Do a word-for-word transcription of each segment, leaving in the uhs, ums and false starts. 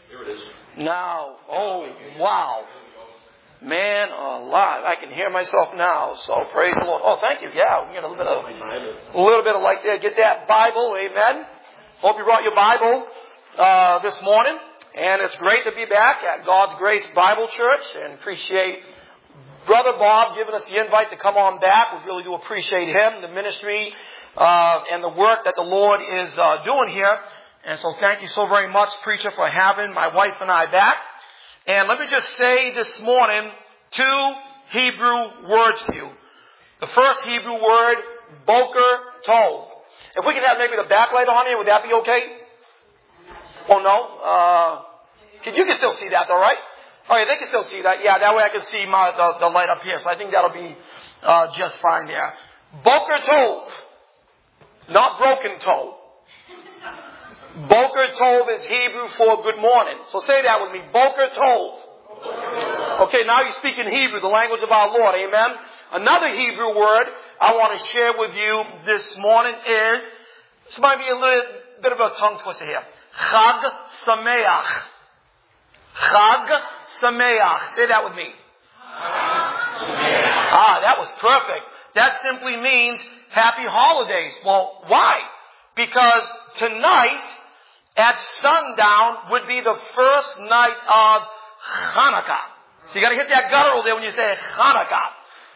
Here it is. Now, oh, wow. Man alive. I can hear myself now, so praise the Lord. Oh, thank you. Yeah, we get a little bit of, a little bit of like there. Get that Bible, amen. Hope you brought your Bible uh, this morning. And it's great to be back at God's Grace Bible Church, and appreciate Brother Bob giving us the invite to come on back. We really do appreciate him, the ministry, uh, and the work that the Lord is uh, doing here. And so thank you so very much, preacher, for having my wife and I back. And let me just say this morning two Hebrew words to you. The first Hebrew word, Boker Tov. If we can have maybe the backlight on here, would that be okay? Oh no? Uh, can, you can still see that though, right? Oh yeah, they can still see that. Yeah, that way I can see my, the, the light up here. So I think that'll be uh, just fine there. Boker Tov. Not broken toe. Boker Tov is Hebrew for good morning. So say that with me. Boker Tov. Okay, now you speak in Hebrew, the language of our Lord. Amen. Another Hebrew word I want to share with you this morning is, this might be a little bit of a tongue twister here. Chag Sameach. Chag Sameach. Say that with me. Ah, that was perfect. That simply means happy holidays. Well, why? Because tonight at sundown would be the first night of Hanukkah. So you got to hit that guttural there when you say Hanukkah.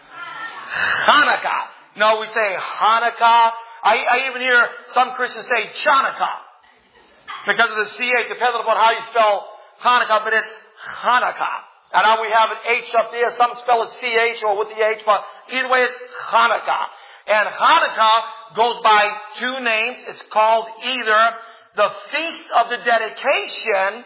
Hanukkah. No, we say Hanukkah. I, I even hear some Christians say Chanukah because of the C H, depending upon how you spell Hanukkah, but it's Hanukkah. And now we have an H up there. Some spell it C H or with the H, but either way it's Hanukkah. And Hanukkah goes by two names. It's called either the Feast of the Dedication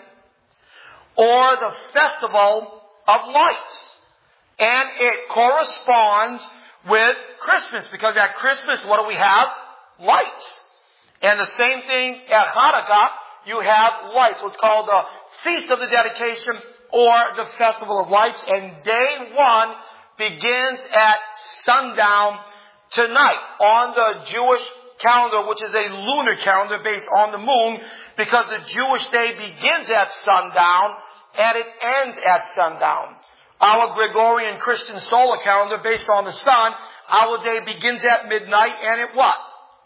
or the Festival of Lights. And it corresponds with Christmas, because at Christmas, what do we have? Lights. And the same thing at Hanukkah, you have lights. So it's called the Feast of the Dedication or the Festival of Lights. And day one begins at sundown tonight on the Jewish calendar, which is a lunar calendar based on the moon, because the Jewish day begins at sundown and it ends at sundown. Our Gregorian Christian solar calendar based on the sun, our day begins at midnight and it what?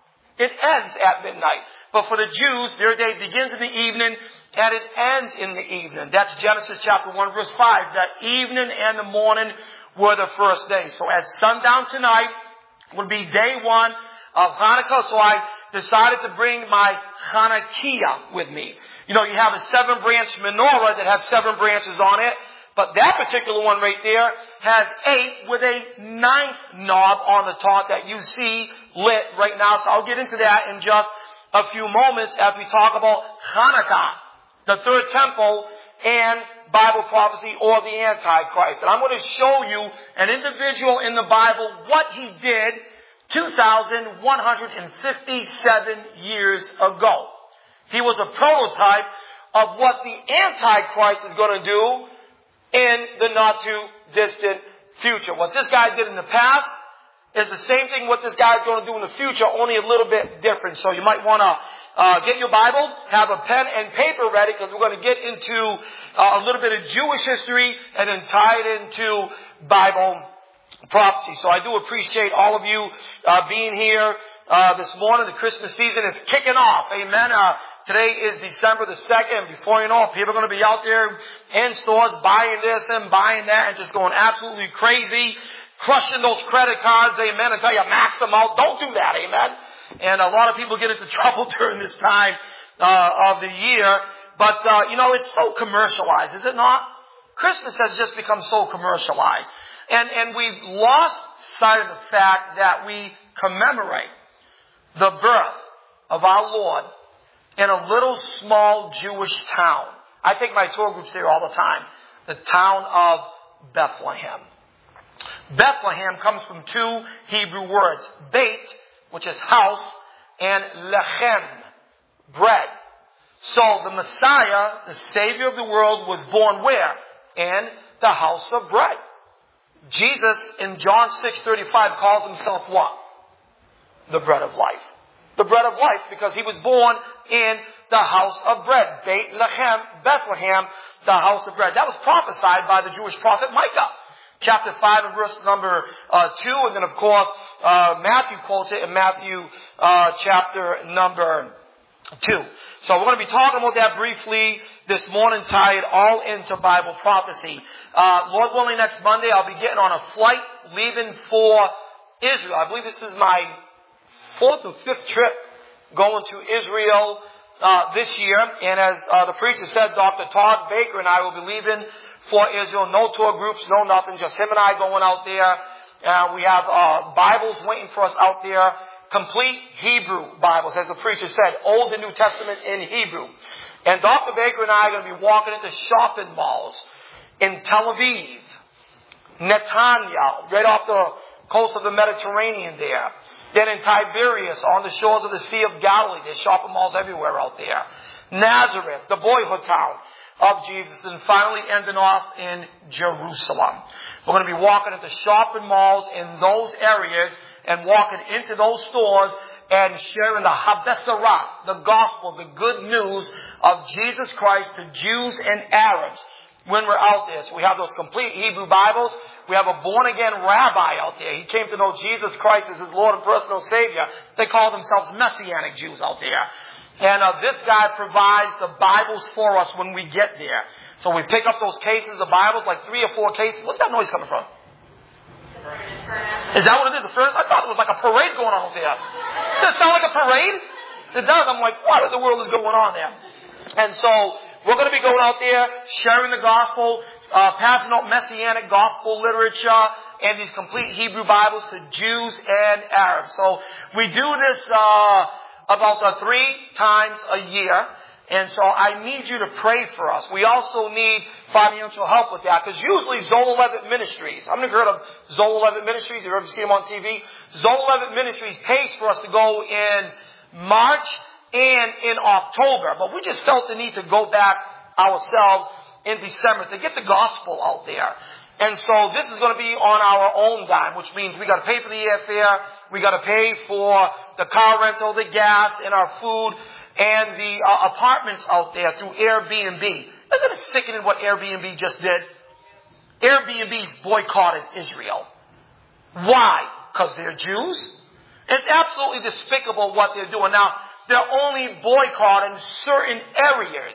It ends at midnight. But for the Jews, their day begins in the evening and it ends in the evening. That's Genesis chapter one verse five. The evening and the morning were the first day. So at sundown tonight would be day one of Hanukkah. So I decided to bring my Hanukkah with me. You know, you have a seven branch menorah that has seven branches on it. But that particular one right there has eight with a ninth knob on the top that you see lit right now. So I'll get into that in just a few moments as we talk about Hanukkah, the third temple, and Bible prophecy or the Antichrist. And I'm going to show you an individual in the Bible, what he did two thousand one hundred fifty-seven years ago. He was a prototype of what the Antichrist is going to do in the not too distant future. What this guy did in the past is the same thing what this guy is going to do in the future, only a little bit different. So you might want to uh, get your Bible, have a pen and paper ready, because we're going to get into uh, a little bit of Jewish history and then tie it into Bible prophecy. So I do appreciate all of you uh, being here uh, this morning. The Christmas season is kicking off. Amen. Uh, Today is December the second. Before you know it, people are going to be out there in stores buying this and buying that and just going absolutely crazy, crushing those credit cards. Amen. I tell you, max them out. Don't do that. Amen. And a lot of people get into trouble during this time uh, of the year. But, uh, you know, it's so commercialized, is it not? Christmas has just become so commercialized. And, and we've lost sight of the fact that we commemorate the birth of our Lord in a little small Jewish town. I take my tour groups there all the time. The town of Bethlehem. Bethlehem comes from two Hebrew words. Beit, which is house, and lechem, bread. So the Messiah, the Savior of the world, was born where? In the house of bread. Jesus in John six thirty-five calls himself what? The bread of life. the bread of life, because he was born in the house of bread. Beit Lechem, Bethlehem, the house of bread. That was prophesied by the Jewish prophet Micah. Chapter five and verse number uh, two. And then, of course, uh, Matthew quotes it in Matthew uh, chapter number two. So we're going to be talking about that briefly this morning, tie it all into Bible prophecy. Uh, Lord willing, next Monday I'll be getting on a flight leaving for Israel. I believe this is my fourth or fifth trip going to Israel uh, this year. And as uh, the preacher said, Doctor Todd Baker and I will be leaving for Israel. No tour groups, no nothing. Just him and I going out there. Uh, we have uh, Bibles waiting for us out there. Complete Hebrew Bibles, as the preacher said. Old and New Testament in Hebrew. And Doctor Baker and I are going to be walking into shopping malls in Tel Aviv, Netanya, right off the coast of the Mediterranean there. Then in Tiberias, on the shores of the Sea of Galilee. There's shopping malls everywhere out there. Nazareth, the boyhood town of Jesus. And finally ending off in Jerusalem. We're going to be walking into shopping malls in those areas and walking into those stores and sharing the Habesarah, the gospel, the good news of Jesus Christ to Jews and Arabs when we're out there. So we have those complete Hebrew Bibles. We have a born-again rabbi out there. He came to know Jesus Christ as his Lord and personal Savior. They call themselves Messianic Jews out there. And uh, this guy provides the Bibles for us when we get there. So we pick up those cases of Bibles, like three or four cases. What's that noise coming from? Is that what it is? The furnace? I thought it was like a parade going on out there. Does it sound like a parade? It does. I'm like, what in the world is going on there? And so we're going to be going out there, sharing the gospel, uh, passing out Messianic gospel literature and these complete Hebrew Bibles to Jews and Arabs. So we do this uh, about uh, three times a year. And so I need you to pray for us. We also need financial help with that, because usually Zola Levitt Ministries, I'm going to heard of Zola Levitt Ministries. Have you ever seen them on T V? Zola Levitt Ministries pays for us to go in March and in October. But we just felt the need to go back ourselves in December to get the gospel out there. And so this is going to be on our own dime, which means we got to pay for the airfare, we got to pay for the car rental, the gas, and our food, and the uh, apartments out there through Airbnb. Isn't it sickening what Airbnb just did? Airbnb's boycotted Israel. Why? Because they're Jews? It's absolutely despicable what they're doing. Now, they're only boycotting certain areas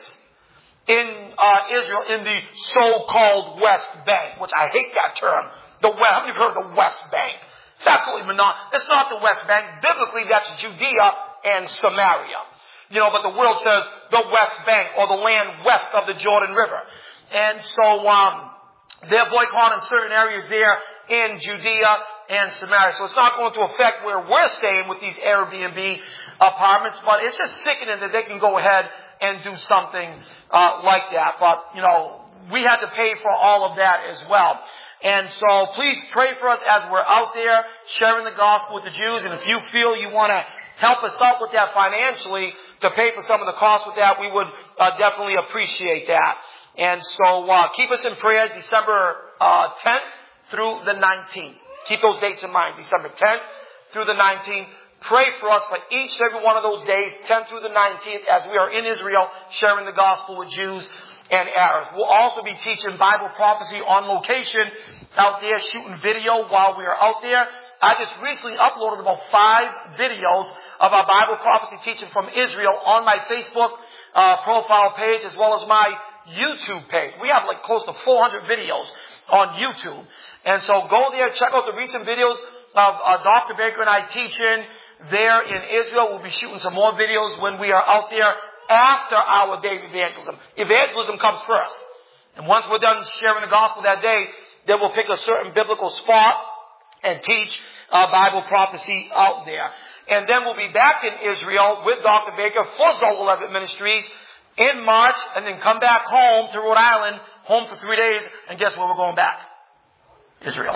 in uh, Israel, in the so-called West Bank, which I hate that term. The West, how many of you heard of the West Bank? It's absolutely monotonous. It's not the West Bank. Biblically, that's Judea and Samaria. You know, but the world says the West Bank, or the land west of the Jordan River. And so um, they're boycotting certain areas there in Judea and Samaria. So it's not going to affect where we're staying with these Airbnb apartments, but it's just sickening that they can go ahead and do something uh, like that. But, you know, we had to pay for all of that as well. And so please pray for us as we're out there sharing the gospel with the Jews. And if you feel you want to help us out with that financially to pay for some of the costs with that, we would uh, definitely appreciate that. And so uh, keep us in prayer December uh, tenth through the nineteenth. Keep those dates in mind, December tenth through the nineteenth. Pray for us for each and every one of those days, tenth through the nineteenth, as we are in Israel sharing the gospel with Jews and Arabs. We'll also be teaching Bible prophecy on location out there, shooting video while we are out there. I just recently uploaded about five videos of our Bible prophecy teaching from Israel on my Facebook uh, profile page, as well as my YouTube page. We have like close to four hundred videos on YouTube. And so go there, check out the recent videos of uh, Doctor Baker and I teaching there in Israel. We'll be shooting some more videos when we are out there after our day of evangelism. Evangelism comes first. And once we're done sharing the gospel that day, then we'll pick a certain biblical spot and teach uh, Bible prophecy out there. And then we'll be back in Israel with Doctor Baker for Zola Levitt Ministries in March, and then come back home to Rhode Island, home for three days, and guess where we're going back? Israel.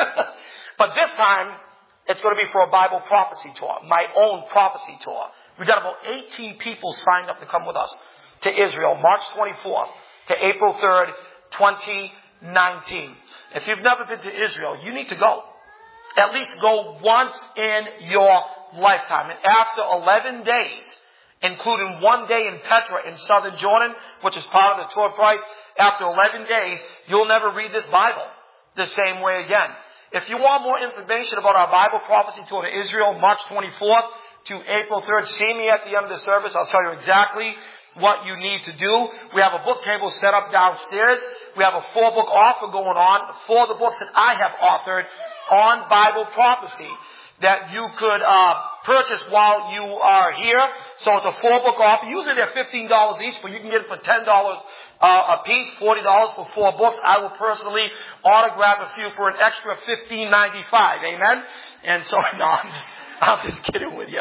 But this time, it's going to be for a Bible prophecy tour, my own prophecy tour. We've got about eighteen people signed up to come with us to Israel, March twenty-fourth to April third, twenty nineteen. If you've never been to Israel, you need to go. At least go once in your lifetime. And after eleven days, including one day in Petra in southern Jordan, which is part of the tour price, after eleven days, you'll never read this Bible the same way again. If you want more information about our Bible prophecy tour to Israel, March twenty-fourth to April third, see me at the end of the service. I'll tell you exactly what you need to do. We have a book table set up downstairs. We have a four-book offer going on for the books that I have authored on Bible prophecy that you could uh purchase while you are here. So it's a four-book offer. Usually they're fifteen dollars each, but you can get it for ten dollars uh, a piece, forty dollars for four books. I will personally autograph a few for an extra fifteen ninety-five. Amen? And so, no, I'm just, I'm just kidding with you.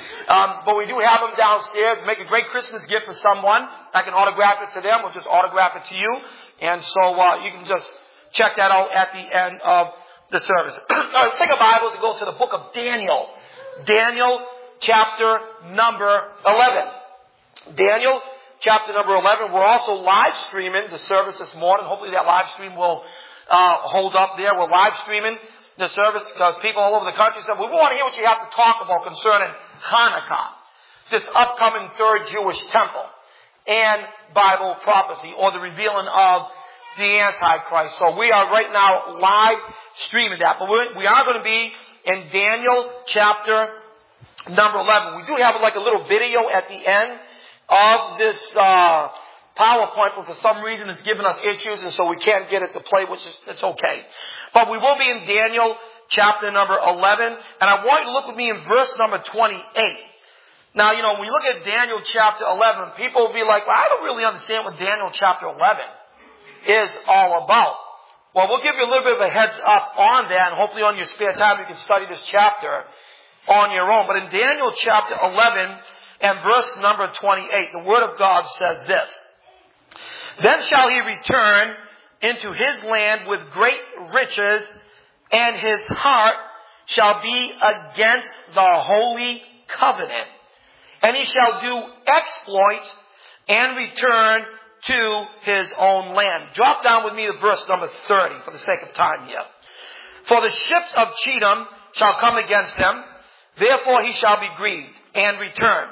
Um, but we do have them downstairs. Make a great Christmas gift for someone. I can autograph it to them or just autograph it to you. And so uh, you can just check that out at the end of the service. Let's take our Bibles and go to the book of Daniel. Daniel chapter number eleven. Daniel chapter number eleven. We're also live streaming the service this morning. Hopefully that live stream will uh, hold up there. We're live streaming the service because people all over the country said, we want to hear what you have to talk about concerning Hanukkah, this upcoming third Jewish temple, and Bible prophecy, or the revealing of the Antichrist. So we are right now live streaming that. But we're, we are going to be in Daniel chapter number eleven. We do have like a little video at the end of this uh PowerPoint, but for some reason it's giving us issues, and so we can't get it to play, which is it's okay. But we will be in Daniel chapter number eleven, and I want you to look with me in verse number twenty-eight. Now, you know, when you look at Daniel chapter eleven, people will be like, well, I don't really understand what Daniel chapter eleven is all about. Well, we'll give you a little bit of a heads up on that, and hopefully on your spare time you can study this chapter on your own. But in Daniel chapter eleven and verse number twenty-eight, the Word of God says this: Then shall he return into his land with great riches, and his heart shall be against the holy covenant. And he shall do exploits and return to his own land. Drop down with me to verse number thirty for the sake of time here. For the ships of Chedom shall come against him, therefore he shall be grieved and return,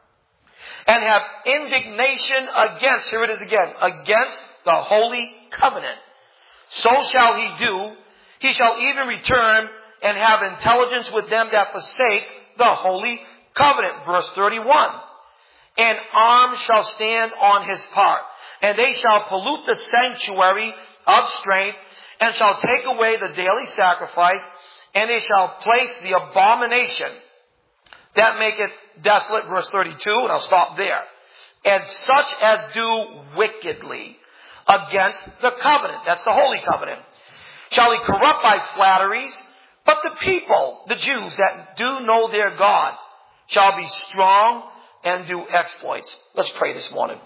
and have indignation against, here it is again, against the holy covenant. So shall he do. He shall even return and have intelligence with them that forsake the holy covenant. Verse thirty-one. And arms shall stand on his part, and they shall pollute the sanctuary of strength, and shall take away the daily sacrifice, and they shall place the abomination that maketh desolate. Verse thirty-two, and I'll stop there. And such as do wickedly against the covenant. That's the holy covenant. Shall he corrupt by flatteries, but the people, the Jews that do know their God, shall be strong and do exploits. Let's pray this morning.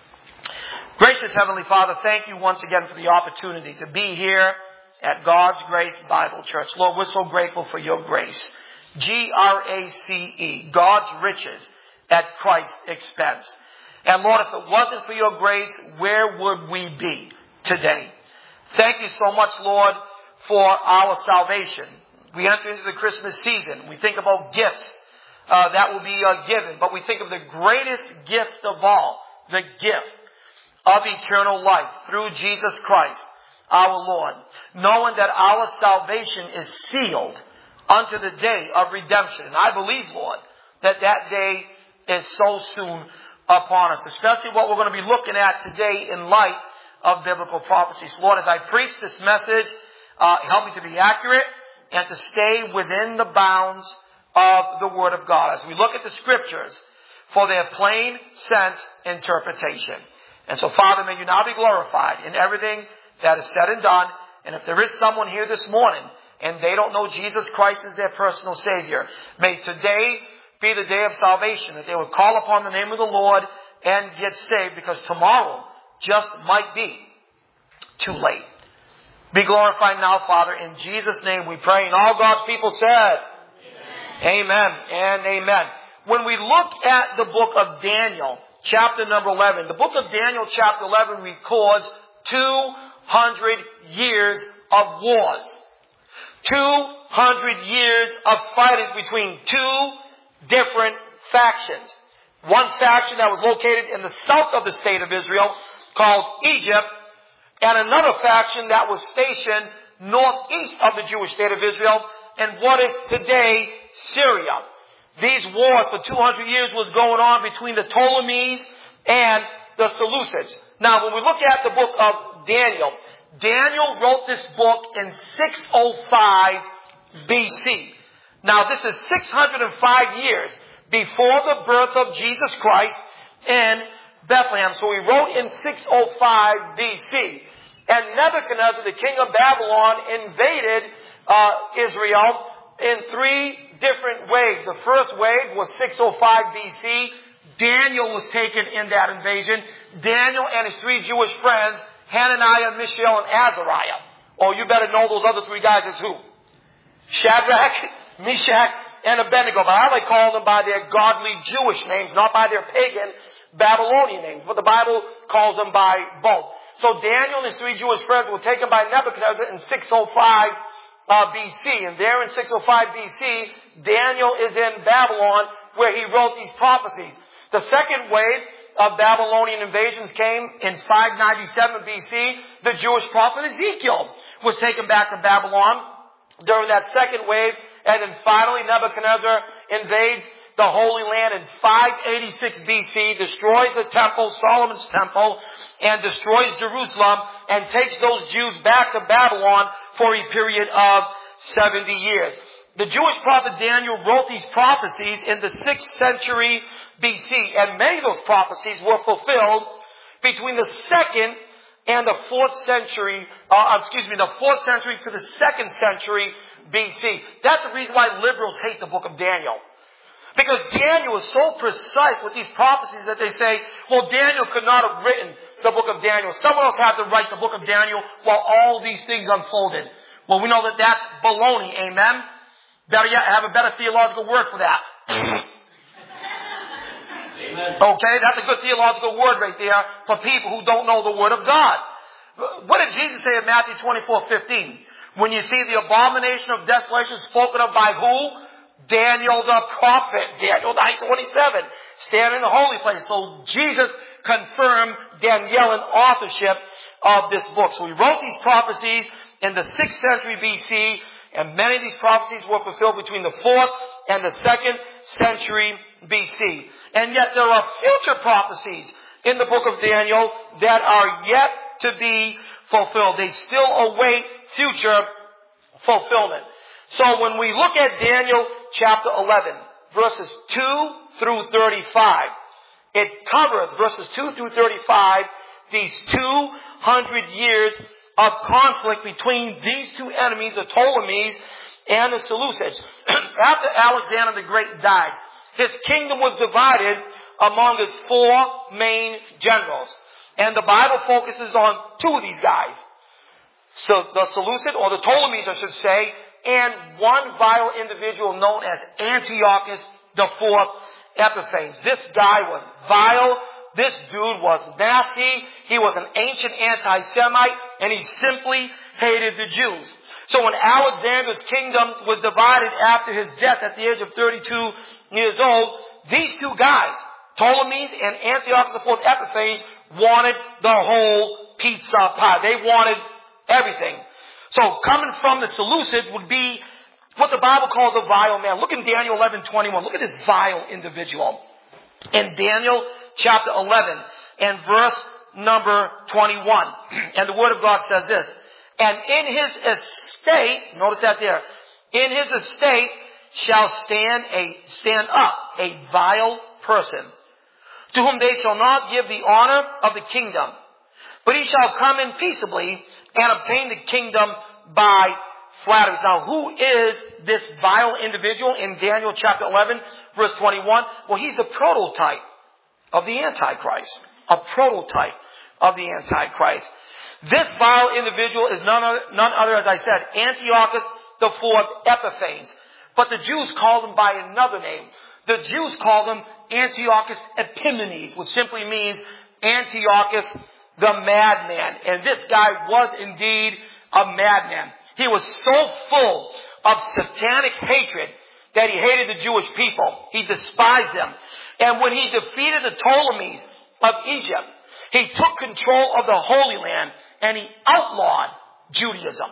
Gracious Heavenly Father, thank you once again for the opportunity to be here at God's Grace Bible Church. Lord, we're so grateful for your grace. G R A C E, God's riches at Christ's expense. And Lord, if it wasn't for your grace, where would we be today? Thank you so much, Lord, for our salvation. We enter into the Christmas season. We think about gifts uh, that will be uh, given. But we think of the greatest gift of all, the gift of eternal life through Jesus Christ, our Lord. Knowing that our salvation is sealed unto the day of redemption. And I believe, Lord, that that day is so soon upon us. Especially what we're going to be looking at today in light of biblical prophecies. Lord, as I preach this message, uh, help me to be accurate and to stay within the bounds of the Word of God. As we look at the Scriptures for their plain sense interpretation. And so, Father, may you now be glorified in everything that is said and done. And if there is someone here this morning and they don't know Jesus Christ as their personal Savior, may today be the day of salvation, that they would call upon the name of the Lord and get saved, because tomorrow just might be too late. Be glorified now, Father. In Jesus' name we pray. And all God's people said, Amen, amen and amen. When we look at the book of Daniel, chapter number eleven, the book of Daniel, chapter eleven, records two hundred years of wars. two hundred years of fighting between two different factions. One faction that was located in the south of the state of Israel called Egypt, and another faction that was stationed northeast of the Jewish state of Israel in what is today Syria. These wars for two hundred years was going on between the Ptolemies and the Seleucids. Now, when we look at the book of Daniel, Daniel wrote this book in six oh five B C. Now, this is six hundred five years before the birth of Jesus Christ in Bethlehem. So he wrote in six oh five B C. And Nebuchadnezzar, the king of Babylon, invaded uh, Israel in three different waves. The first wave was six oh five B C. Daniel was taken in that invasion. Daniel and his three Jewish friends, Hananiah, Mishael, and Azariah. Oh, you better know those other three guys as who? Shadrach, Meshach, and Abednego. But I like calling them by their godly Jewish names, not by their pagan Babylonian names. But the Bible calls them by both. So Daniel and his three Jewish friends were taken by Nebuchadnezzar in six oh five uh, B C. And there in six oh five B C, Daniel is in Babylon where he wrote these prophecies. The second wave of Babylonian invasions came in five ninety-seven B C. The Jewish prophet Ezekiel was taken back to Babylon during that second wave. And then finally Nebuchadnezzar invades the Holy Land in five eighty-six B C, destroys the temple, Solomon's temple, and destroys Jerusalem, and takes those Jews back to Babylon for a period of seventy years. The Jewish prophet Daniel wrote these prophecies in the sixth century B C, and many of those prophecies were fulfilled between the second and the fourth century, uh, excuse me, the fourth century to the second century B C. That's the reason why liberals hate the book of Daniel. Because Daniel is so precise with these prophecies that they say, well, Daniel could not have written the book of Daniel. Someone else had to write the book of Daniel while all these things unfolded. Well, we know that that's baloney, amen? Better yet, have a better theological word for that. Amen. Okay, that's a good theological word right there for people who don't know the Word of God. What did Jesus say in Matthew twenty-four fifteen? When you see the abomination of desolation spoken of by who? Daniel the prophet. Daniel nine twenty-seven. Stand in the holy place. So Jesus confirmed Danielian authorship of this book. So he wrote these prophecies in the sixth century B C, and many of these prophecies were fulfilled between the fourth and the second century B C. And yet there are future prophecies in the book of Daniel that are yet to be fulfilled. They still await future fulfillment. So when we look at Daniel chapter eleven, verses two through thirty-five, it covers, verses two through thirty-five, these two hundred years of conflict between these two enemies, the Ptolemies and the Seleucids. After Alexander the Great died, his kingdom was divided among his four main generals. And the Bible focuses on two of these guys. So the Seleucid, or the Ptolemies I should say, and one vile individual known as Antiochus the Fourth Epiphanes. This guy was vile. This dude was nasty. He was an ancient anti-Semite, and he simply hated the Jews. So when Alexander's kingdom was divided after his death at the age of thirty-two years old, these two guys, Ptolemies and Antiochus the Fourth Epiphanes, wanted the whole pizza pie. They wanted everything. So coming from the Seleucids would be what the Bible calls a vile man. Look in Daniel eleven twenty-one. Look at this vile individual. In Daniel chapter eleven and verse number twenty-one. And the Word of God says this. And in his estate, notice that there, in his estate shall stand a, stand up a vile person, to whom they shall not give the honor of the kingdom, but he shall come in peaceably and obtain the kingdom by flattery. Now, who is this vile individual in Daniel chapter eleven, verse twenty-one? Well, he's the prototype of the Antichrist. A prototype of the Antichrist. This vile individual is none other, none other, as I said, Antiochus the Fourth Epiphanes. But the Jews called him by another name. The Jews called him Antiochus Epimanes, which simply means Antiochus the madman. And this guy was indeed a madman. He was so full of satanic hatred that he hated the Jewish people. He despised them. And when he defeated the Ptolemies of Egypt, he took control of the Holy Land and he outlawed Judaism.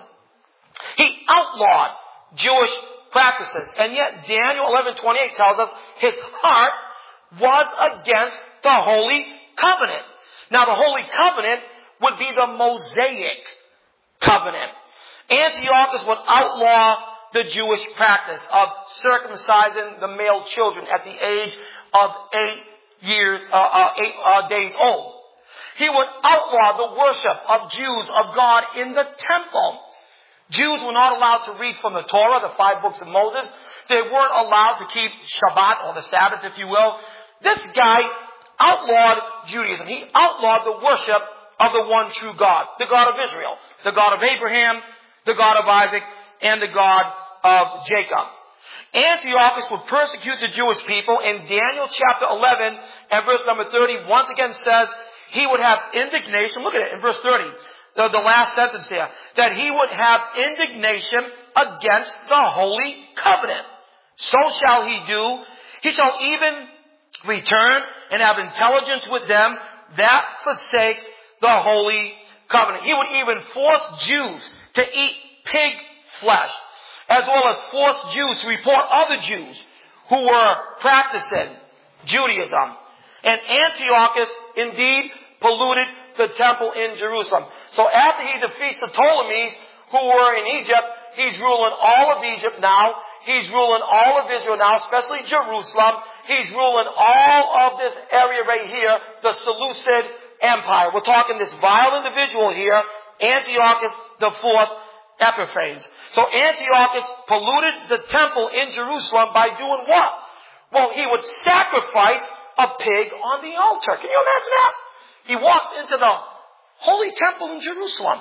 He outlawed Jewish practices. And yet Daniel eleven twenty-eight tells us his heart was against the Holy Covenant. Now the Holy Covenant would be the Mosaic Covenant. Antiochus would outlaw the Jewish practice of circumcising the male children at the age of eight years, uh, uh, eight uh, days old. He would outlaw the worship of Jews of God in the temple. Jews were not allowed to read from the Torah, the five books of Moses. They weren't allowed to keep Shabbat, or the Sabbath, if you will. This guy outlawed Judaism. He outlawed the worship of the one true God, the God of Israel, the God of Abraham, the God of Isaac, and the God of Jacob. Antiochus would persecute the Jewish people. In Daniel chapter eleven and verse number thirty, once again says he would have indignation. Look at it in verse thirty, the, the last sentence there, that he would have indignation against the Holy Covenant. So shall he do. He shall even return and have intelligence with them that forsake the Holy Covenant. He would even force Jews to eat pig flesh, as well as force Jews to report other Jews who were practicing Judaism. And Antiochus indeed polluted the temple in Jerusalem. So after he defeats the Ptolemies who were in Egypt, he's ruling all of Egypt now. He's ruling all of Israel now, especially Jerusalem. He's ruling all of this area right here, the Seleucid Empire. We're talking this vile individual here, Antiochus the fourth Epiphanes. So Antiochus polluted the temple in Jerusalem by doing what? Well, he would sacrifice a pig on the altar. Can you imagine that? He walks into the holy temple in Jerusalem,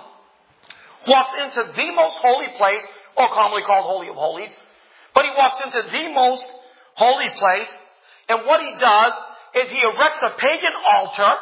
walks into the most holy place, or commonly called Holy of Holies, but he walks into the most holy place, and what he does is he erects a pagan altar,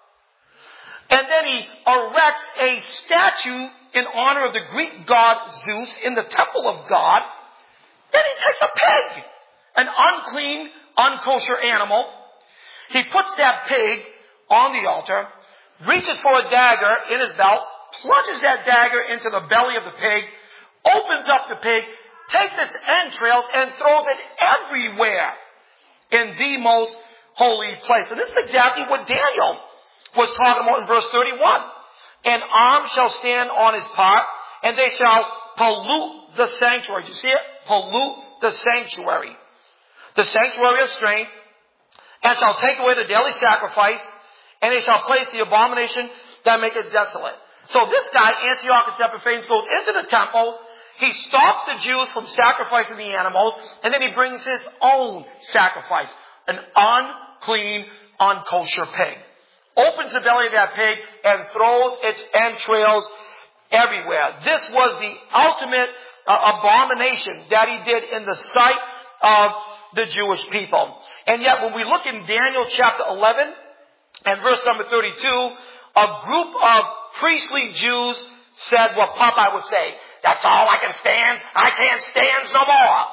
and then he erects a statue in honor of the Greek god Zeus in the temple of God. Then he takes a pig, an unclean, unkosher animal. He puts that pig on the altar, reaches for a dagger in his belt, plunges that dagger into the belly of the pig, opens up the pig, takes its entrails and throws it everywhere in the most holy place. And this is exactly what Daniel was talking about in verse thirty-one. An arm shall stand on his part, and they shall pollute the sanctuary. Do you see it? Pollute the sanctuary. The sanctuary of strength, and shall take away the daily sacrifice, and they shall place the abomination that maketh desolate. So this guy, Antiochus Epiphanes, goes into the temple. He stops the Jews from sacrificing the animals, and then he brings his own sacrifice, an unclean, unkosher pig. Opens the belly of that pig and throws its entrails everywhere. This was the ultimate uh, abomination that he did in the sight of the Jewish people. And yet when we look in Daniel chapter eleven and verse number thirty-two, a group of priestly Jews said what Popeye would say, "That's all I can stand. I can't stand no more."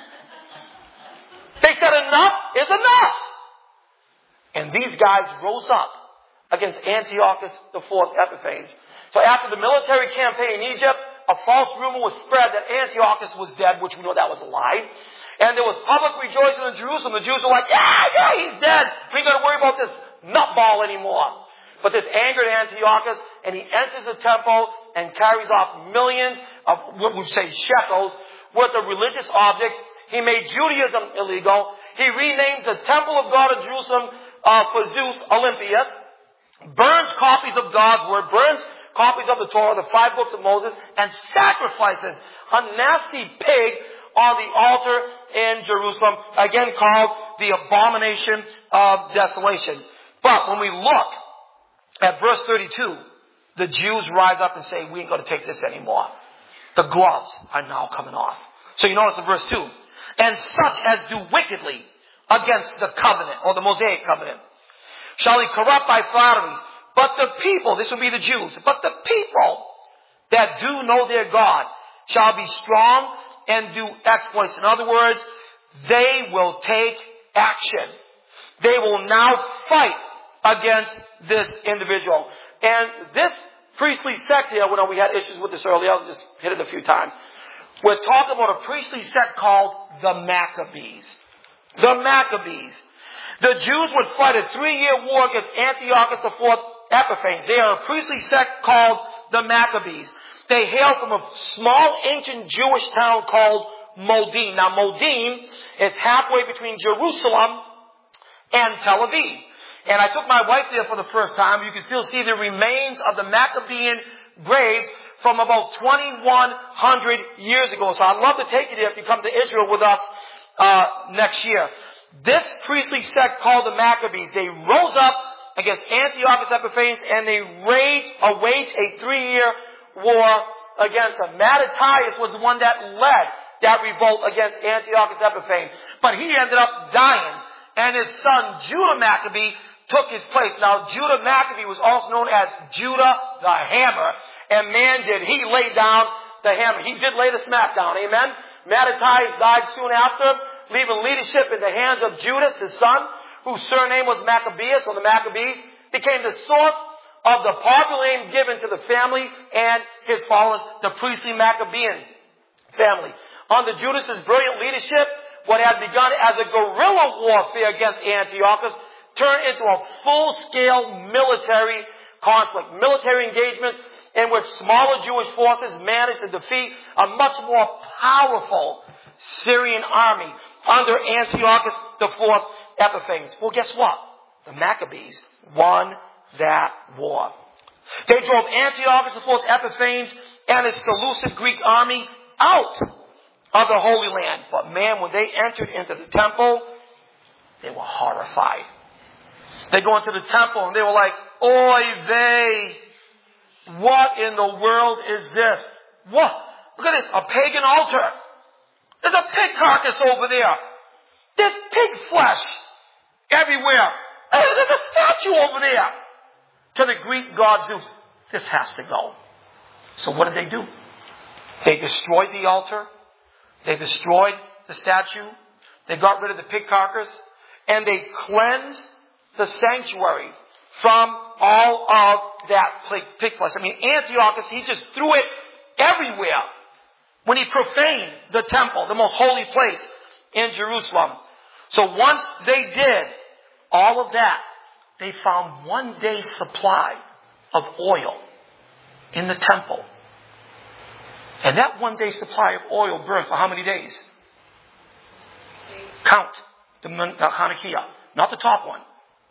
They said enough is enough. And these guys rose up against Antiochus the fourth Epiphanes. So after the military campaign in Egypt, a false rumor was spread that Antiochus was dead, which we know that was a lie. And there was public rejoicing in Jerusalem. The Jews were like, yeah, yeah, he's dead. We ain't got to worry about this nutball anymore. But this angered Antiochus, and he enters the temple and carries off millions of what we say shekels worth of religious objects. He made Judaism illegal. He renames the temple of God in Jerusalem uh, for Zeus, Olympias. Burns copies of God's word, burns copies of the Torah, the five books of Moses, and sacrifices a nasty pig on the altar in Jerusalem, again called the abomination of desolation. But when we look at verse thirty-two, the Jews rise up and say, we ain't going to take this anymore. The gloves are now coming off. So you notice in verse two, and such as do wickedly against the covenant, or the Mosaic covenant, shall he corrupt by flatteries. But the people, this will be the Jews, but the people that do know their God shall be strong and do exploits. In other words, they will take action. They will now fight against this individual. And this priestly sect here, well, we had issues with this earlier, I'll just hit it a few times. We're talking about a priestly sect called the Maccabees. The Maccabees. The Jews would fight a three-year war against Antiochus the Fourth Epiphanes. They are a priestly sect called the Maccabees. They hail from a small ancient Jewish town called Modin. Now Modin is halfway between Jerusalem and Tel Aviv. And I took my wife there for the first time. You can still see the remains of the Maccabean graves from about twenty-one hundred years ago. So I'd love to take you there if you come to Israel with us uh next year. This priestly sect called the Maccabees, they rose up against Antiochus Epiphanes and they waged, uh, waged a three-year war against him. Mattathias was the one that led that revolt against Antiochus Epiphanes. But he ended up dying. And his son, Judah Maccabee, took his place. Now, Judah Maccabee was also known as Judah the Hammer. And man, did he lay down the hammer. He did lay the smack down. Amen? Mattathias died soon after, leaving leadership in the hands of Judas, his son, whose surname was Maccabeus, or the Maccabees, became the source of the popular name given to the family and his followers, the priestly Maccabean family. Under Judas's brilliant leadership, what had begun as a guerrilla warfare against Antiochus turned into a full-scale military conflict. Military engagements in which smaller Jewish forces managed to defeat a much more powerful Syrian army under Antiochus the Fourth Epiphanes. Well, guess what? The Maccabees won that war. They drove Antiochus the Fourth Epiphanes and his Seleucid Greek army out of the Holy Land. But man, when they entered into the temple, they were horrified. They go into the temple and they were like, oy vey, what in the world is this? What? Look at this, a pagan altar. There's a pig carcass over there. There's pig flesh everywhere. Hey, there's a statue over there. To the Greek god Zeus, this has to go. So what did they do? They destroyed the altar. They destroyed the statue. They got rid of the pig carcass. And they cleansed the sanctuary from all of that pig flesh. I mean, Antiochus, he just threw it everywhere when he profaned the temple, the most holy place in Jerusalem. So once they did all of that, they found one day's supply of oil in the temple. And that one day's supply of oil burned for how many days? Count the Hanukkah, not the top one.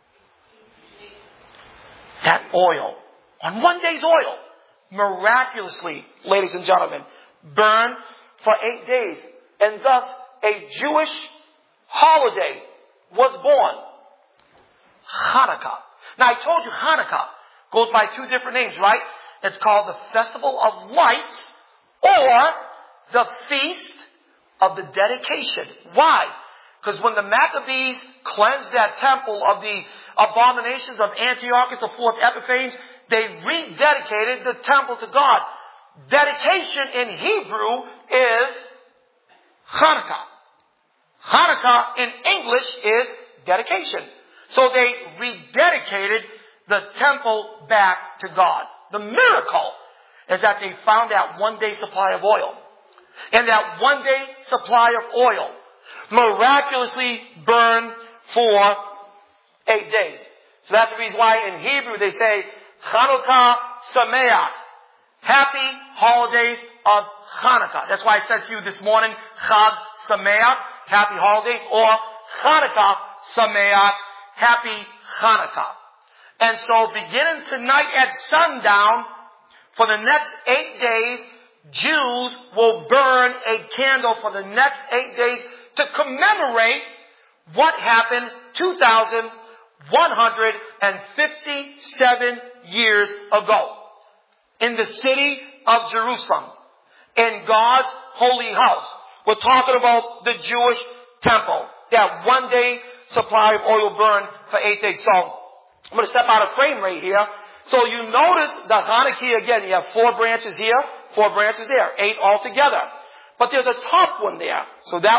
That oil, on one day's oil, miraculously, ladies and gentlemen, burned for eight days. And thus, a Jewish holiday was born. Hanukkah. Now, I told you Hanukkah goes by two different names, right? It's called the Festival of Lights or the Feast of the Dedication. Why? Because when the Maccabees cleansed that temple of the abominations of Antiochus the Fourth Epiphanes, they rededicated the temple to God. Dedication in Hebrew is Hanukkah. Hanukkah in English is dedication. So they rededicated the temple back to God. The miracle is that they found that one day supply of oil. And that one day supply of oil miraculously burned for eight days. So that's the reason why in Hebrew they say Chanukah Sameach. Happy holidays of Hanukkah. That's why I said to you this morning, Chag Sameach, happy holidays, or Hanukkah Sameach, happy Hanukkah. And so beginning tonight at sundown, for the next eight days, Jews will burn a candle for the next eight days to commemorate what happened two thousand one hundred fifty-seven years ago in the city of Jerusalem, in God's holy house. We're talking about the Jewish temple, that one day supply of oil burned for eight days. So I'm going to step out of frame right here. So you notice the Hanukkah again. You have four branches here, four branches there, eight altogether. But there's a top one there. So that would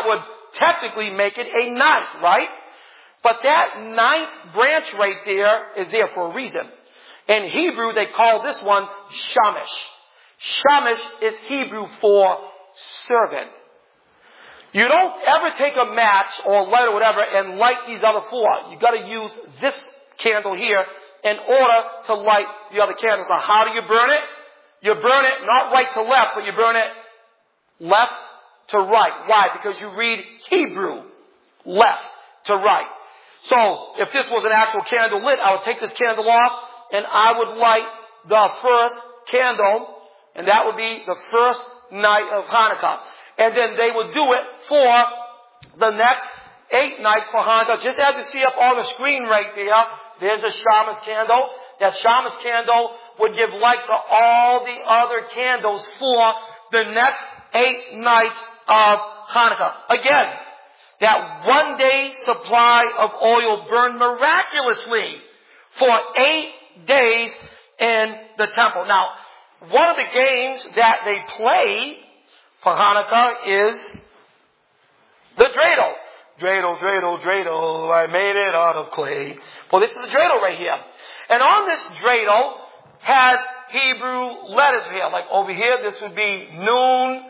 technically make it a ninth, right? But that ninth branch right there is there for a reason. In Hebrew, they call this one shamish. Shamish is Hebrew for servant. You don't ever take a match or light or whatever and light these other four. You got to use this candle here in order to light the other candles. Now, how do you burn it? You burn it not right to left, but you burn it left to right. Why? Because you read Hebrew left to right. So, if this was an actual candle lit, I would take this candle off and I would light the first candle, and that would be the first night of Hanukkah. And then they would do it for the next eight nights for Hanukkah. Just as you see up on the screen right there, there's the Shamas candle. That Shamas candle would give light to all the other candles for the next eight nights of Hanukkah. Again, that one day supply of oil burned miraculously for eight days in the temple. Now, one of the games that they play for Hanukkah is the dreidel. Dreidel, dreidel, dreidel, I made it out of clay. Well, this is the dreidel right here. And on this dreidel has Hebrew letters here. Like over here, this would be Nun,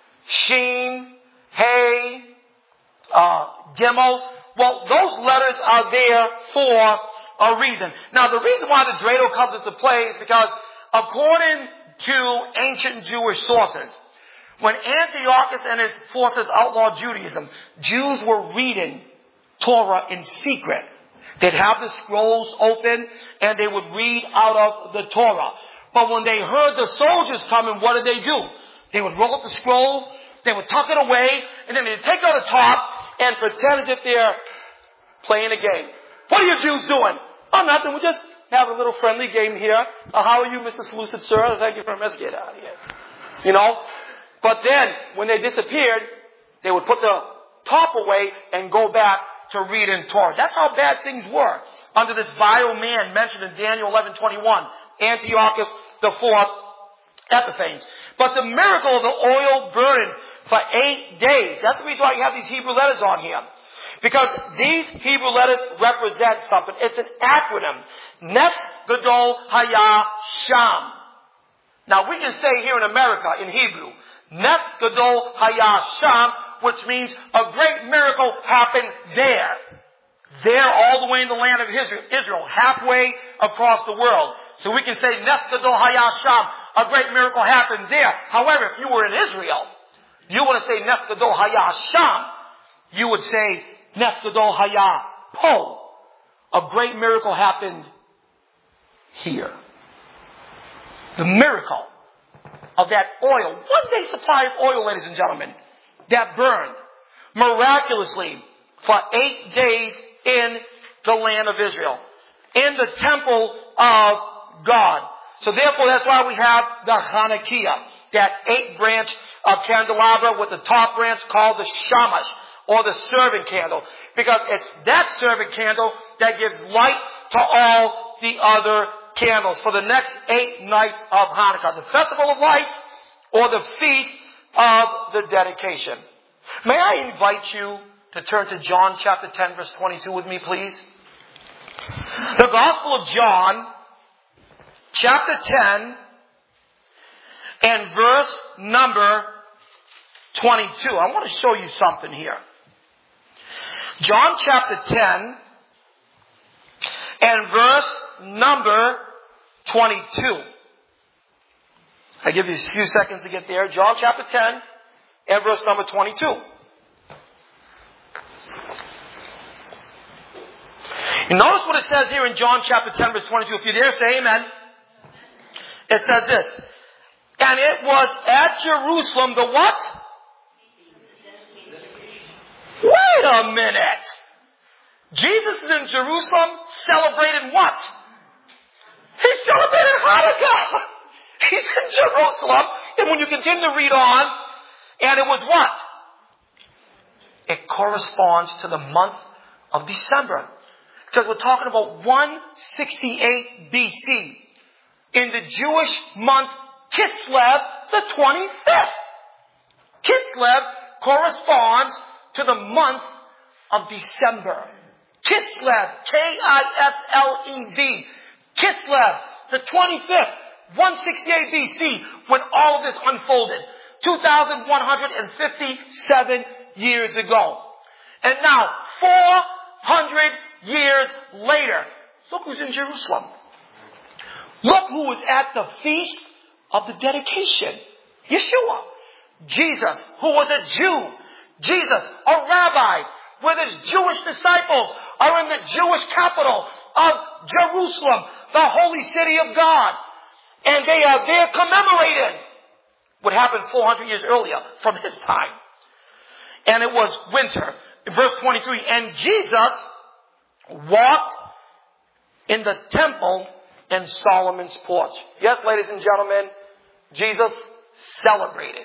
Shin, Hey, uh, Gimel. Well, those letters are there for a reason. Now, the reason why the dreidel comes into play is because according to ancient Jewish sources, when Antiochus and his forces outlawed Judaism, Jews were reading Torah in secret. They'd have the scrolls open and they would read out of the Torah. But when they heard the soldiers coming, what did they do? They would roll up the scroll, they would tuck it away, and then they'd take out the top and pretend as if they're playing a game. What are you Jews doing? Oh, nothing. We just have a little friendly game here. Uh, how are you, Mister Seleucid, sir? Thank you for a mess. Get out of here. You know? But then, when they disappeared, they would put the top away and go back to read in Torah. That's how bad things were under this vile man mentioned in Daniel eleven twenty-one, Antiochus the fourth Epiphanes. But the miracle of the oil burning for eight days, that's the reason why you have these Hebrew letters on here. Because these Hebrew letters represent something. It's an acronym. Nes Gadol Haya Sham. Now we can say here in America, in Hebrew, Nes Gadol Haya Sham, which means a great miracle happened there. There, all the way in the land of Israel, halfway across the world. So we can say Nes Gadol Haya Sham, a great miracle happened there. However, if you were in Israel, you wouldn't say Nes Gadol Haya Sham. You would say Nes Gadol Haya Po. A great miracle happened here. The miracle of that oil, one day supply of oil, ladies and gentlemen, that burned miraculously for eight days in the land of Israel, in the temple of God. So therefore, that's why we have the Hanukkah, that eight branch of candelabra with the top branch called the Shamash, or the servant candle, because it's that servant candle that gives light to all the other candles for the next eight nights of Hanukkah, the Festival of Lights or the Feast of the Dedication. May I invite you to turn to John chapter ten, verse twenty-two with me, please? The Gospel of John, chapter ten, and verse number twenty-two. I want to show you something here. John chapter ten and verse number twenty-two. I give you a few seconds to get there. John chapter ten and verse number twenty-two. You notice what it says here in John chapter ten verse twenty-two. If you're there, say amen. It says this. And it was at Jerusalem the what? Wait a minute. Jesus is in Jerusalem celebrating what? He's celebrating Hanukkah. He's in Jerusalem. And when you continue to read on, and it was what? It corresponds to the month of December. Because we're talking about one sixty-eight B C. In the Jewish month Kislev, the twenty-fifth. Kislev corresponds to the month of December. Kislev, K I S L E V. Kislev, the twenty-fifth, one sixty-eight B C, when all of this unfolded. two thousand one hundred fifty-seven years ago. And now, four hundred years later, look who's in Jerusalem. Look who was at the feast of the dedication. Yeshua. Jesus, who was a Jew. Jesus, a rabbi, with his Jewish disciples, are in the Jewish capital of Jerusalem, the holy city of God. And they are there commemorating what happened four hundred years earlier from his time. And it was winter. Verse twenty-three, and Jesus walked in the temple in Solomon's porch. Yes, ladies and gentlemen, Jesus celebrated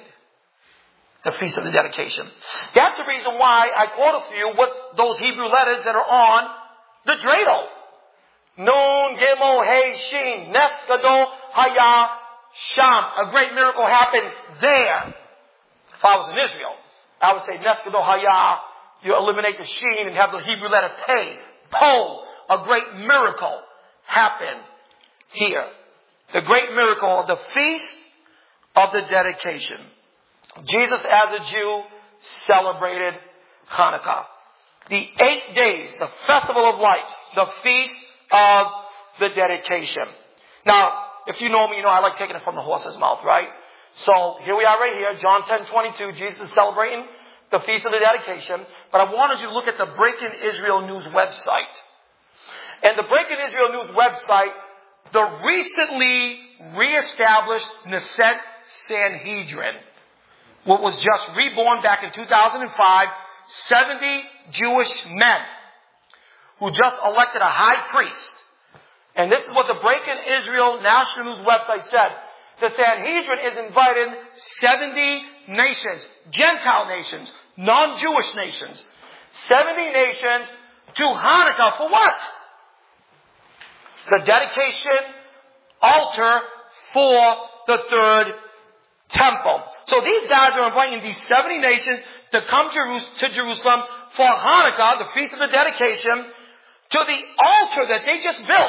the Feast of the Dedication. That's the reason why I quoted for you what's those Hebrew letters that are on the dreidel. Nun, Gimel, Hey, Shin, Nes, Gadol, Haya, Sham. A great miracle happened there. If I was in Israel, I would say Nes, Gadol, Haya. You eliminate the Shin and have the Hebrew letter Pei. Po. A great miracle happened here. The great miracle of the Feast of the Dedication. Jesus, as a Jew, celebrated Hanukkah. The eight days, the Festival of Lights, the Feast of the Dedication. Now, if you know me, you know I like taking it from the horse's mouth, right? So, here we are right here, John ten twenty-two, Jesus is celebrating the Feast of the Dedication. But I wanted you to look at the Breaking Israel News website. And the Breaking Israel News website, the recently reestablished Knesset Sanhedrin, what was just reborn back in two thousand five, seventy Jewish men who just elected a high priest. And this is what the Breaking Israel National News website said. The Sanhedrin is inviting seventy nations, Gentile nations, non-Jewish nations, seventy nations to Hanukkah for what? The dedication altar for the third temple. So these guys are inviting these seventy nations to come to Jerusalem for Hanukkah, the Feast of the Dedication, to the altar that they just built.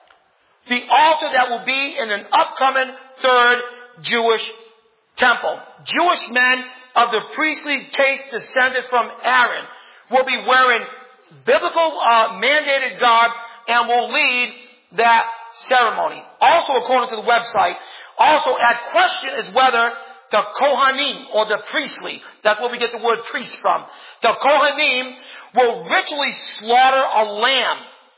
The altar that will be in an upcoming third Jewish temple. Jewish men of the priestly caste descended from Aaron will be wearing biblical uh, mandated garb and will lead that ceremony. Also, according to the website, also at question is whether the Kohanim, or the priestly, that's where we get the word priest from, the Kohanim will ritually slaughter a lamb,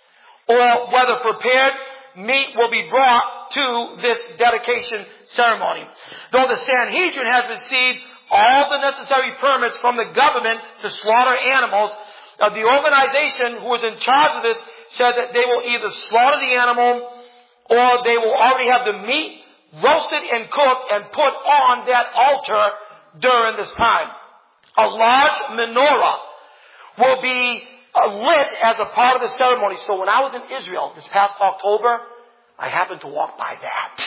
or whether prepared meat will be brought to this dedication ceremony. Though the Sanhedrin has received all the necessary permits from the government to slaughter animals, uh, the organization who is in charge of this said that they will either slaughter the animal or they will already have the meat roasted and cooked and put on that altar during this time. A large menorah will be uh, lit as a part of the ceremony. So when I was in Israel this past October, I happened to walk by that.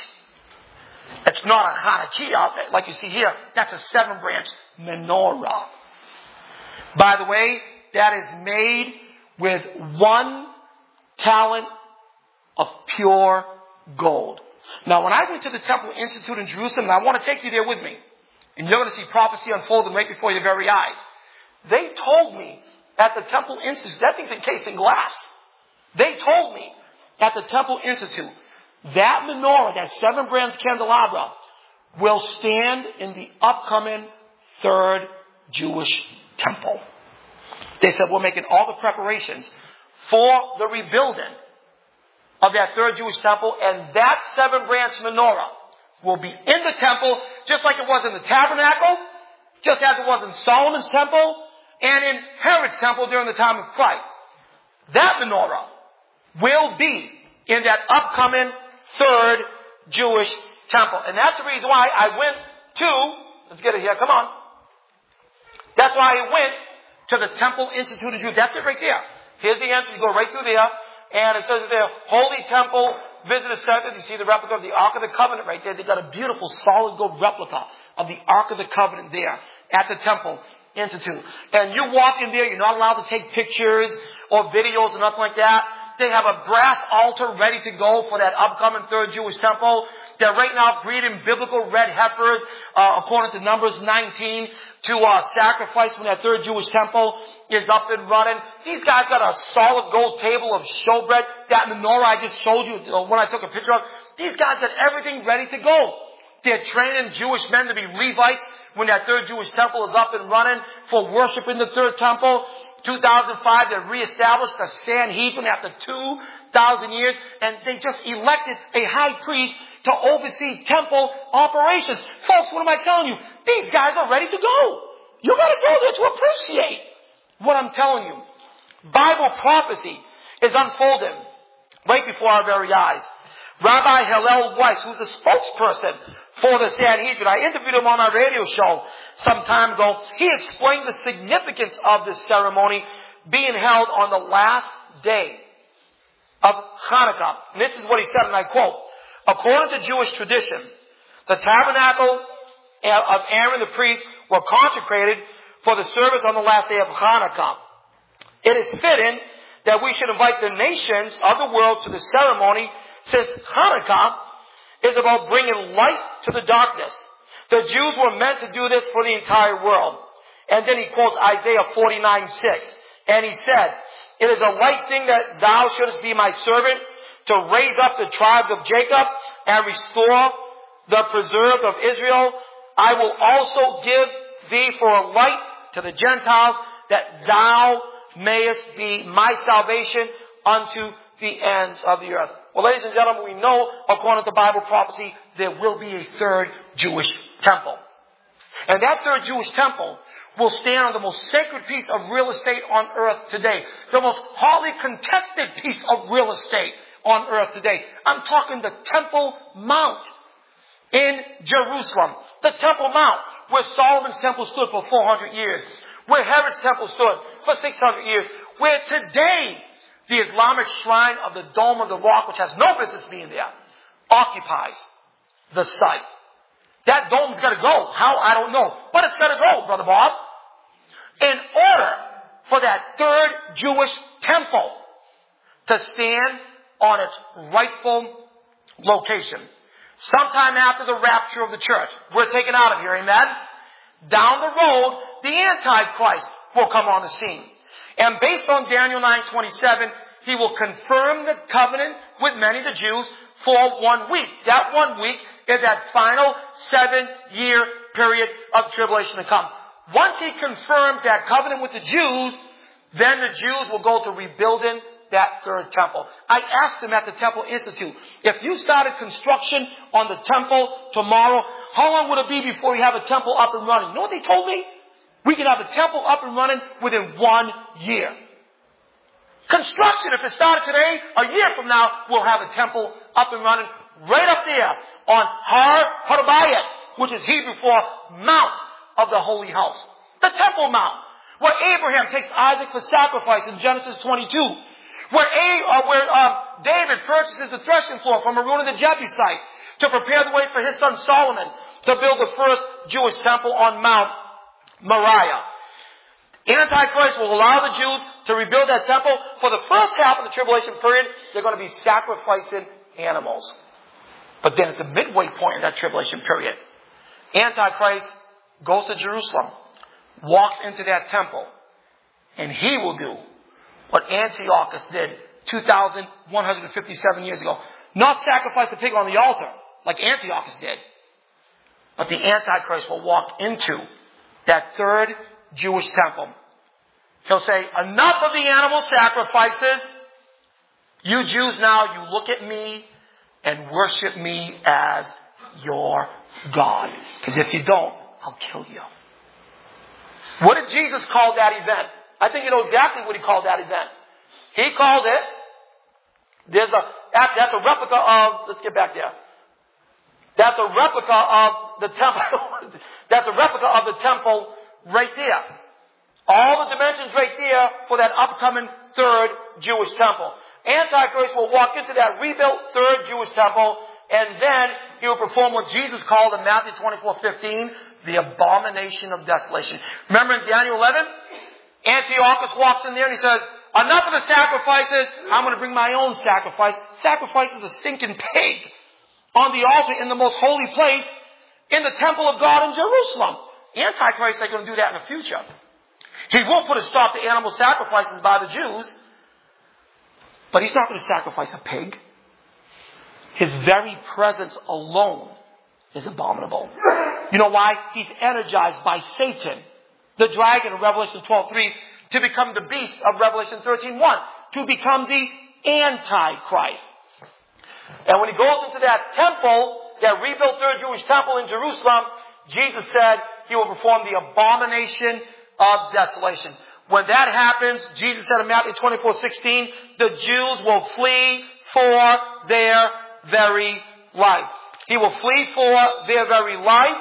It's not a Hanukkah like you see here. That's a seven-branch menorah. By the way, that is made with one talent of pure gold. Now, when I went to the Temple Institute in Jerusalem, and I want to take you there with me, and you're going to see prophecy unfolding right before your very eyes. They told me at the Temple Institute, that thing's encased in glass. They told me at the Temple Institute, that menorah, that seven branch candelabra, will stand in the upcoming third Jewish temple. They said, we're making all the preparations for the rebuilding of that third Jewish temple, and that seven branch menorah will be in the temple, just like it was in the tabernacle, just as it was in Solomon's temple, and in Herod's temple during the time of Christ. That menorah will be in that upcoming third Jewish temple. And that's the reason why I went to, let's get it here, come on. That's why I went to the Temple Institute of Jews. That's it right there. Here's the entrance. You go right through there. And it says there, Holy Temple Visitor Center. You see the replica of the Ark of the Covenant right there. They got a beautiful solid gold replica of the Ark of the Covenant there at the temple Institute. And you walk in there, you're not allowed to take pictures or videos or nothing like that. They have a brass altar ready to go for that upcoming third Jewish temple. They're right now breeding biblical red heifers, uh, according to Numbers nineteen, to uh, sacrifice when that third Jewish temple is up and running. These guys got a solid gold table of showbread. That menorah I just showed you uh, when I took a picture of. These guys got everything ready to go. They're training Jewish men to be Levites when that third Jewish temple is up and running for worship in the third temple. two thousand five, they reestablished the Sanhedrin after two thousand years, and they just elected a high priest to oversee temple operations. Folks, what am I telling you? These guys are ready to go. You got to go there to appreciate what I'm telling you. Bible prophecy is unfolding right before our very eyes. Rabbi Hillel Weiss, who's the spokesperson for the Sanhedrin, I interviewed him on our radio show some time ago. He explained the significance of this ceremony being held on the last day of Hanukkah. And this is what he said, and I quote, "According to Jewish tradition, the tabernacle of Aaron the priest were consecrated for the service on the last day of Hanukkah. It is fitting that we should invite the nations of the world to the ceremony, since Hanukkah is about bringing light to the darkness. The Jews were meant to do this for the entire world." And then he quotes Isaiah forty-nine six. And he said, "It is a light thing that thou shouldest be my servant, to raise up the tribes of Jacob and restore the preserved of Israel. I will also give thee for a light to the Gentiles, that thou mayest be my salvation unto the ends of the earth." Well, ladies and gentlemen, we know, according to Bible prophecy, there will be a third Jewish temple. And that third Jewish temple will stand on the most sacred piece of real estate on earth today. The most hotly contested piece of real estate on earth today. I'm talking the Temple Mount in Jerusalem. The Temple Mount, where Solomon's temple stood for four hundred years. Where Herod's temple stood for six hundred years. Where today the Islamic shrine of the Dome of the Rock, which has no business being there, occupies the site. That dome's got to go. How? I don't know. But it's got to go, Brother Bob. In order for that third Jewish temple to stand on its rightful location. Sometime after the rapture of the church, we're taken out of here, amen? Down the road, the Antichrist will come on the scene. And based on Daniel nine twenty-seven, he will confirm the covenant with many of the Jews for one week. That one week is that final seven-year period of tribulation to come. Once he confirms that covenant with the Jews, then the Jews will go to rebuilding that third temple. I asked them at the Temple Institute, if you started construction on the temple tomorrow, how long would it be before you have a temple up and running? You know what they told me? We can have a temple up and running within one year. Construction, if it started today, a year from now, we'll have a temple up and running right up there on Har Harabayat, which is Hebrew for Mount of the Holy House. The Temple Mount, where Abraham takes Isaac for sacrifice in Genesis twenty-two. Where, A, uh, where uh, David purchases the threshing floor from Araunah the Jebusite to prepare the way for his son Solomon to build the first Jewish temple on Mount Moriah. Antichrist will allow the Jews to rebuild that temple. For the first half of the tribulation period, they're going to be sacrificing animals. But then at the midway point in that tribulation period, Antichrist goes to Jerusalem, walks into that temple, and he will do what Antiochus did two thousand one hundred fifty-seven years ago. Not sacrifice the pig on the altar, like Antiochus did. But the Antichrist will walk into that third Jewish temple. He'll say, enough of the animal sacrifices. You Jews now, you look at me and worship me as your God. Because if you don't, I'll kill you. What did Jesus call that event? I think you know exactly what he called that event. He called it, there's a, that's a replica of, let's get back there. That's a replica of the temple, that's a replica of the temple right there. All the dimensions right there for that upcoming third Jewish temple. Antichrist will walk into that rebuilt third Jewish temple, and then he will perform what Jesus called in Matthew twenty-four fifteen, the abomination of desolation. Remember in Daniel eleven? Antiochus walks in there and he says, enough of the sacrifices. I'm going to bring my own sacrifice. Sacrifices a stinking pig on the altar in the most holy place in the temple of God in Jerusalem. Antichrist is going to do that in the future. He will put a stop to animal sacrifices by the Jews, but he's not going to sacrifice a pig. His very presence alone is abominable. You know why? He's energized by Satan, the dragon of Revelation twelve three, to become the beast of Revelation thirteen one, to become the Antichrist. And when he goes into that temple, that rebuilt third Jewish temple in Jerusalem, Jesus said he will perform the abomination of desolation. When that happens, Jesus said in Matthew twenty-four sixteen, the Jews will flee for their very life. He will flee for their very life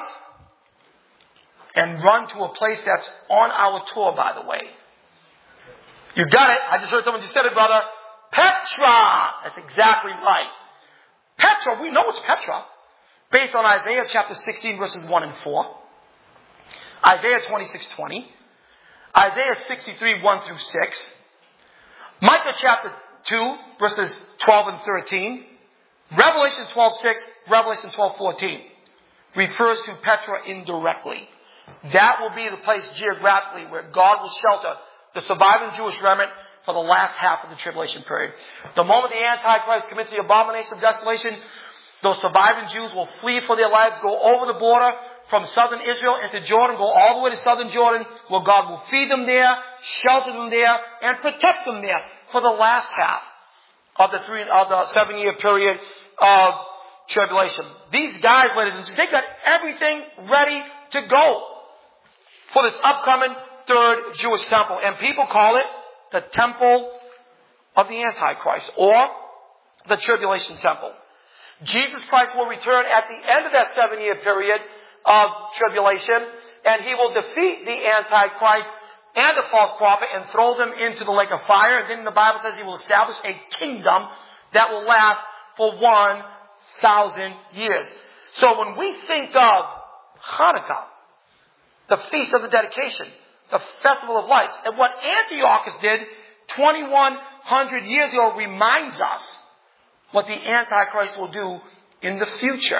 and run to a place that's on our tour, by the way. You got it. I just heard someone just said it, brother. Petra. That's exactly right. Petra, we know it's Petra. Based on Isaiah chapter sixteen, verses one and four. Isaiah twenty-six twenty. Isaiah sixty-three, one through six. Micah chapter two, verses twelve and thirteen. Revelation twelve six, Revelation twelve fourteen. Refers to Petra indirectly. That will be the place geographically where God will shelter the surviving Jewish remnant for the last half of the tribulation period. The moment the Antichrist commits the abomination of desolation, those surviving Jews will flee for their lives, go over the border from southern Israel into Jordan, go all the way to southern Jordan, where God will feed them there, shelter them there, and protect them there for the last half of the three of the seven year period of tribulation. These guys, ladies and gentlemen, they got everything ready to go for this upcoming third Jewish temple. And people call it the temple of the Antichrist, or the tribulation temple. Jesus Christ will return at the end of that seven year period of tribulation, and he will defeat the Antichrist and the false prophet and throw them into the lake of fire. And then the Bible says he will establish a kingdom that will last for one thousand years. So when we think of Hanukkah, the Feast of the Dedication, the Festival of Lights, and what Antiochus did twenty-one hundred years ago reminds us what the Antichrist will do in the future.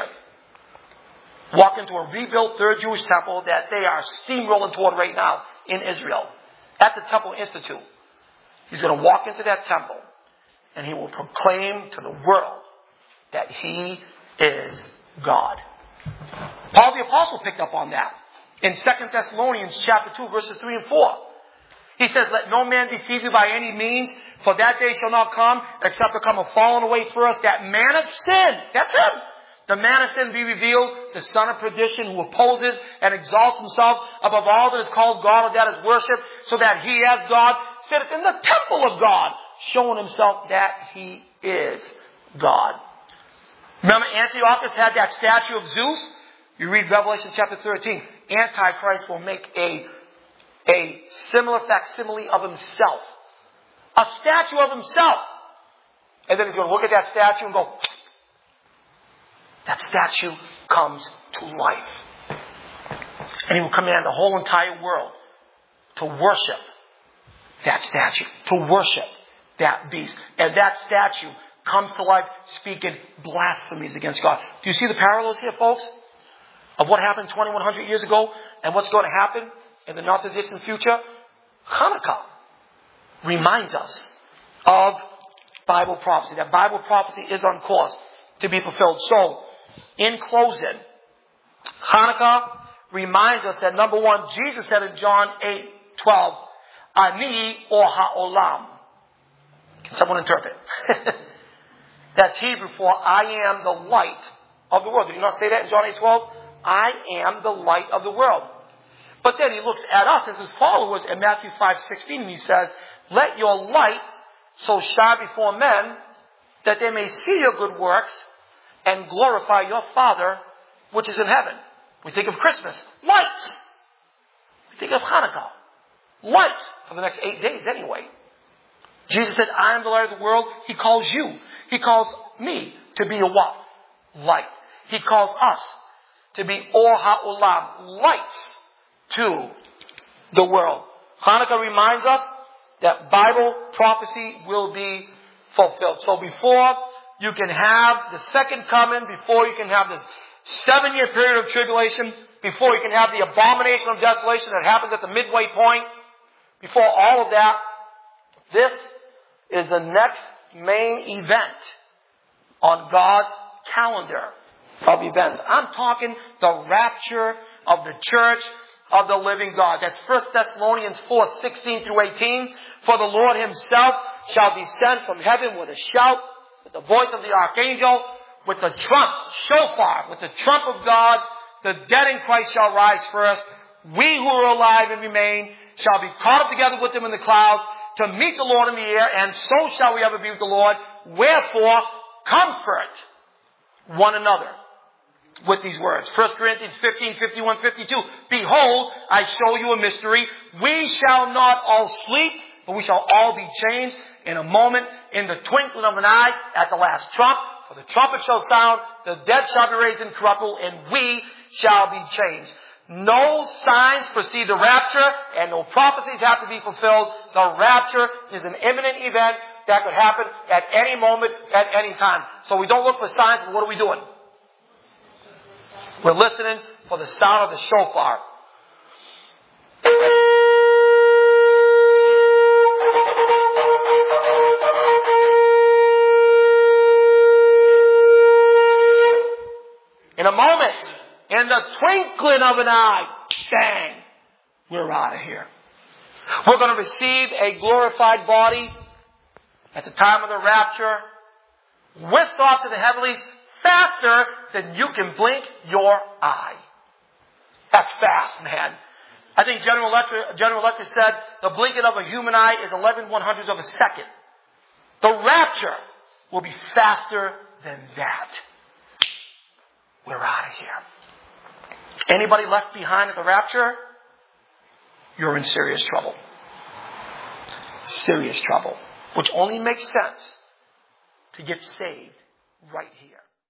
Walk into a rebuilt third Jewish temple that they are steamrolling toward right now in Israel, at the Temple Institute. He's going to walk into that temple and he will proclaim to the world that he is God. Paul the Apostle picked up on that in Second Thessalonians chapter two, verses three and four. He says, let no man deceive you by any means, for that day shall not come, except there come a falling away first, that man of sin. That's him. The man of sin be revealed, the son of perdition, who opposes and exalts himself above all that is called God or that is worshipped, so that he as God sitteth in the temple of God, showing himself that he is God. Remember, Antiochus had that statue of Zeus? You read Revelation chapter thirteen. Antichrist will make a, a similar facsimile of himself. A statue of himself. And then he's going to look at that statue and go, that statue comes to life. And he will command the whole entire world to worship that statue, to worship that beast. And that statue comes to life speaking blasphemies against God. Do you see the parallels here, folks? Of what happened twenty-one hundred years ago and what's going to happen in the not too distant future? Hanukkah reminds us of Bible prophecy. That Bible prophecy is on course to be fulfilled. So, in closing, Hanukkah reminds us that, number one, Jesus said in John eight twelve, Ani or Ha'olam. Can someone interpret? That's Hebrew for I am the light of the world. Did he not say that in John eight twelve? I am the light of the world. But then he looks at us as his followers in Matthew five sixteen, and he says, let your light so shine before men that they may see your good works and glorify your Father which is in heaven. We think of Christmas. Lights. We think of Hanukkah. Light for the next eight days anyway. Jesus said, I am the light of the world. He calls you. He calls me to be a what? Light. He calls us to be Or HaOlam, lights to the world. Hanukkah reminds us that Bible prophecy will be fulfilled. So before you can have the second coming, before you can have this seven-year period of tribulation, before you can have the abomination of desolation that happens at the midway point, before all of that, this is the next main event on God's calendar of events. I'm talking the rapture of the church of the living God. That's First Thessalonians four, sixteen through eighteen. For the Lord himself shall descend from heaven with a shout, with the voice of the archangel, with the trump, shofar, with the trump of God. The dead in Christ shall rise first. We who are alive and remain shall be caught up together with them in the clouds to meet the Lord in the air, and so shall we ever be with the Lord. Wherefore, comfort one another with these words. First Corinthians fifteen, fifty-one, fifty-two. Behold, I show you a mystery. We shall not all sleep, but we shall all be changed in a moment, in the twinkling of an eye, at the last trump. For the trumpet shall sound, the dead shall be raised incorruptible, and we shall be changed. No signs precede the rapture, and no prophecies have to be fulfilled. The rapture is an imminent event that could happen at any moment, at any time. So we don't look for signs, but what are we doing? We're listening for the sound of the shofar. In a moment, in the twinkling of an eye, bang, we're out of here. We're going to receive a glorified body at the time of the rapture, whisked off to the heavenlies faster than you can blink your eye. That's fast, man. I think General Electric, General Electric said the blinking of a human eye is eleven one hundredths of a second. The rapture will be faster than that. We're out of here. Anybody left behind at the rapture? You're in serious trouble. Serious trouble. Which only makes sense to get saved right here.